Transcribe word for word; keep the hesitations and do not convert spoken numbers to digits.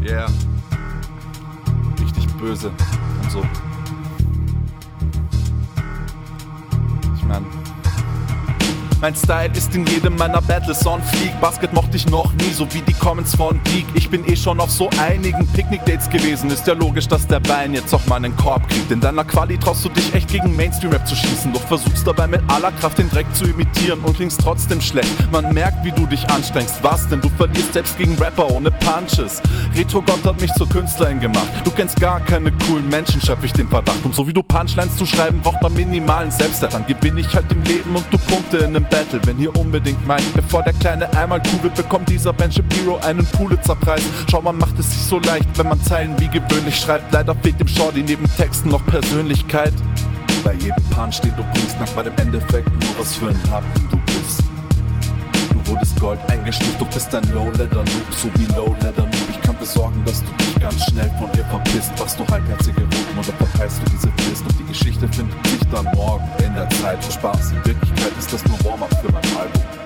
Yeah. Richtig böse und so. Ich mein, mein Style ist in jedem meiner Battles on fleek. Basket mochte ich noch nie, so wie die Comments von Geek. Ich bin eh schon auf so einigen Picknick-Dates gewesen. Ist ja logisch, dass der Bein jetzt auch mal einen Korb kriegt. In deiner Quali traust du dich echt gegen Mainstream-Rap zu schießen, doch versuchst dabei mit aller Kraft den Dreck zu imitieren und klingst trotzdem schlecht. Man merkt, wie du dich anstrengst. Was denn? Du verlierst selbst gegen Rapper ohne Punches. Retro-Gott hat mich zur Künstlerin gemacht. Du kennst gar keine coolen Menschen, schöpf ich den Verdacht. Um so wie du Punchlines zu schreiben, braucht man minimalen Selbstwert. Dann gewinn ich halt im Leben und du Punkte in einem Battle, wenn hier unbedingt mein. Bevor der Kleine einmal cool wird, bekommt dieser Ben Shapiro einen Pulitzer-Preis. Schau, man macht es sich so leicht, wenn man Zeilen wie gewöhnlich schreibt. Leider fehlt dem Shorty neben Texten noch Persönlichkeit. Bei jedem Punch, den du bringst, nach bei dem Endeffekt nur was für ein Happen du bist. Du wurdest Gold eingestuft, du bist ein Low-Leather-Noob, so wie Low-Leather-Noob. Ich kann besorgen, dass du dich ganz schnell von dir verpisst. Was du halbherzige Roten oder verpeilst du diese Frist. Und die Geschichte findet sich dann morgen in der Zeit für Spaß. In Wirklichkeit ist das nur Warm-up für mein Album.